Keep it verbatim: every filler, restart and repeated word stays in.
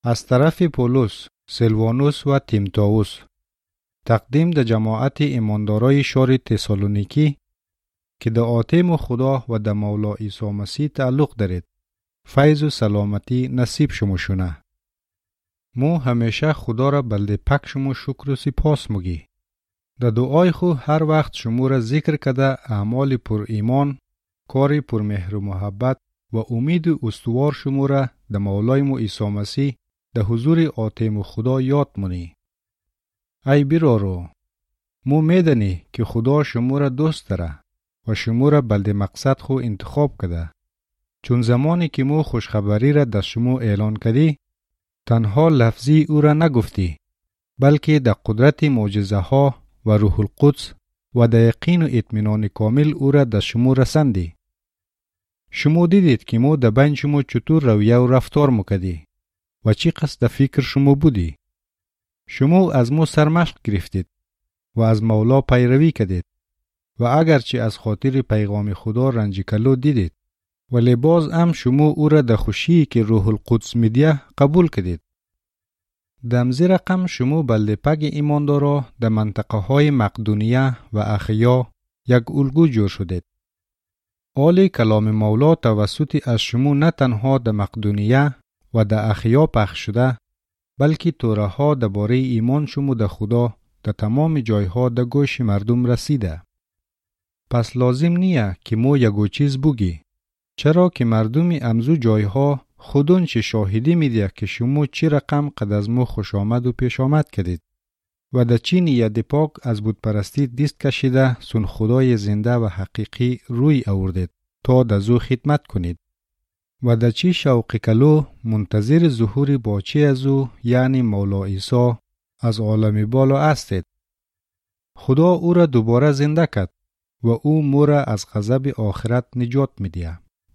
از طرف پولس، سیلوانوس و تیموتائوس تقدیم در جماعت ایماندارای شهر تسالونیکی که در آتم خدا و در مولا عیسی مسیح تعلق دارید، فیض و سلامتی نصیب شما شونه. مو همیشه خدا را بلده پک شما شکر و سپاس مگی. در دعای خو هر وقت شما را ذکر کده اعمال پر ایمان، کار پر مهر و محبت و امید و استوار شما را در مولای مو عیسی مسیح در حضور آتم خدا یاد منی. ای برارو، مو میدنی که خدا شما را دوست داره و شما را بلده مقصد خو انتخاب کده. چون زمانی که مو خوشخبری را در شما اعلان کردی، تنها لفظی او را نگفتی، بلکه در قدرت معجزه ها و روح القدس و در یقین و اطمینان کامل او را در شما رساندی. شما دیدید که مو در بین شما چطور رویه و رفتار میکردی و چی قصد فکر شما بودی. شما از مو سرمشق گرفتید و از مولا پیروی کردید و اگرچه از خاطر پیغام خدا رنج کلو دیدید، ولی باز هم شما او را در خوشی که روح القدس میدیه قبول کردید. دمزی رقم شما بلده پگ ایماندارا در منطقه های مقدونیه و اخیا یک الگو جور شدید. آل کلام مولا توسط از شما نه تنها در مقدونیه و در اخیا پخش شده، بلکه توره ها درباره ایمان شما در خدا در تمام جایها در گوش مردم رسیده. پس لازم نیه که مو یگو چیز بگی، چرا که مردم امزو جایها خودون چه شاهدی میده که شما چی رقم قد از مو خوش آمد و پیش آمد کردید و در چی نیت پاک از بود پرستی دست کشیده سن خدای زنده و حقیقی روی آوردید تا در زو خدمت کنید و در چی شوق کلو منتظر ظهور باچه از او یعنی مولا عیسی از عالم بالا هستید. خدا او را دوباره زنده کرد و او مو را از غضب آخرت نجات میدهد.